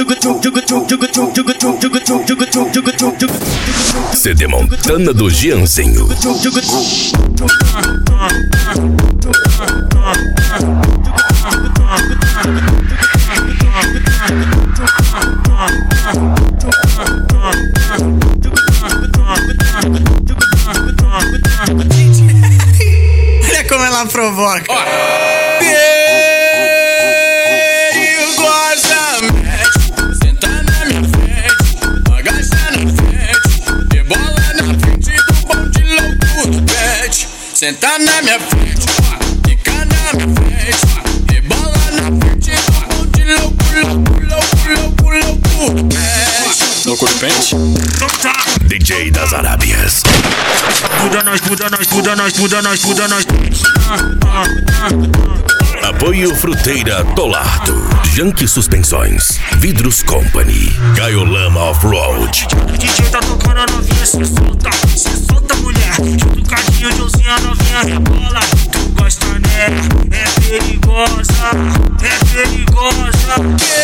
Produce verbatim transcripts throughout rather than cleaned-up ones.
C D Montana do Gianzinho. Olha como ela provoca. Oh. Senta na minha frente, fica na minha frente, rebola na frente, de louco, louco, louco, louco, louco, pente. Louco do pente? D J das Arábias. Muda nós, muda nós, muda nós, muda nós, muda nós. Apoio Fruteira Tolardo, Yankee Suspensões, Vidros Company, Caiolama Off-Road. O D J tá tocando a novinha, cê solta, cê solta mulher. Junto cadinho de onzinha, novinha rebola. Tu gosta nela, é perigosa, é perigosa.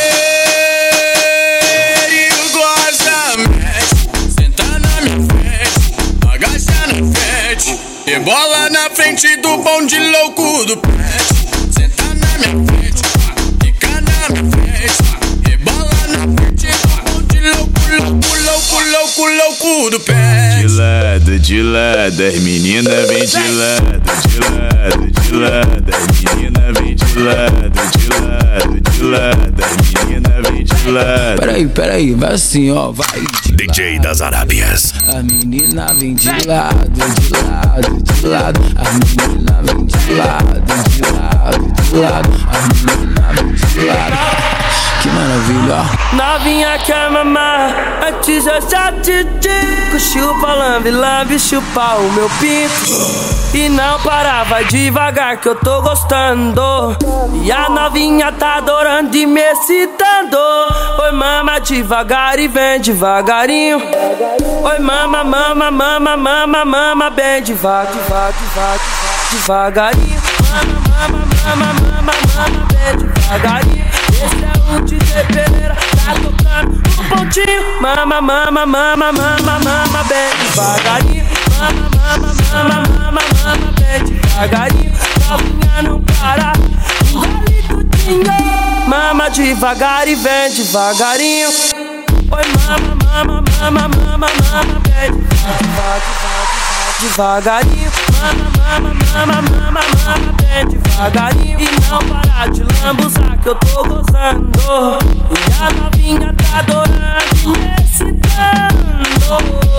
Perigosa, mexe, senta na minha frente, agacha na frente, rebola na frente do bonde louco do pet. Senta na minha frente, fica na minha frente, rebola na frente do bonde louco, louco, louco, louco, louco do pet. De lado, de lado, as meninas vem de lado, de lado, de lado, as meninas vem de lado, de lado, de lado, as meninas vem de lado. Peraí, peraí, vai assim, ó, vai. D J das Arábias. A menina vem de lado, de lado, de lado. A menina vem de lado, de lado, de lado. A menina vem de lado. Que maravilha. Novinha quer mamar, antes eu já te digo. Chupa, lambe, lambe, chupa o meu pinto. E não para, vai devagar que eu tô gostando. E a novinha tá adorando e me excitando. Oi, mama devagar e vem devagarinho. Oi, mama, mama, mama, mama, mama, bem devagar, devagar, devagar, devagarinho. Mama, mama, mama, mama, mama, bem devagarinho. Esse é o D J Pereira, tá tocando um pontinho. Mama, mama, mama, mama, mama, bem devagarinho. Mama, mama, mama, mama, mama, bem devagarinho. Novinha não para, engole tudinho. Mama devagar e vem devagarinho. Oi, mama, mama, mama, mama, mama, bem devagar, devagarinho. Mama, mama, mama, mama, mama, bem devagarinho. E não parar de lambuzar que eu tô gozando. E a novinha tá adorando e me excitando.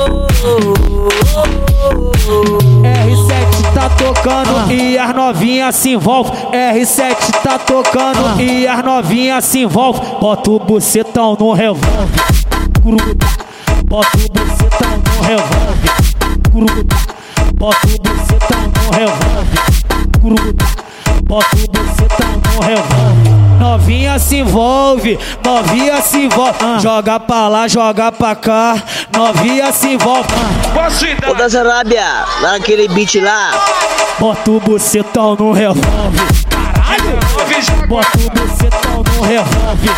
R sete tá tocando e as novinhas se envolvem. R sete tá tocando e as novinhas se envolvem. Bota o bucetão no revólver. Bota o bucetão no revólver. Bota o bucetão no revólver. Bota o bucetão no revólver. Novinha se envolve, novinha se envolve. Ah. Joga pra lá, joga pra cá. Novinha se envolve. Ô das Arábia, naquele beat lá. Bota o bucetão no revólver. Caralho! Bota o bucetão no revólver.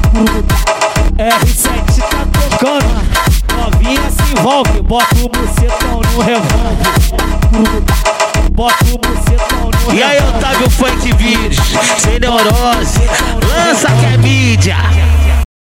R sete tá tocando. Novinha se envolve. Bota o bucetão no revólver. Bota o bucetão no revólver. E aí, Otávio Funk Vídeos, sem neurose, lança que é mídia.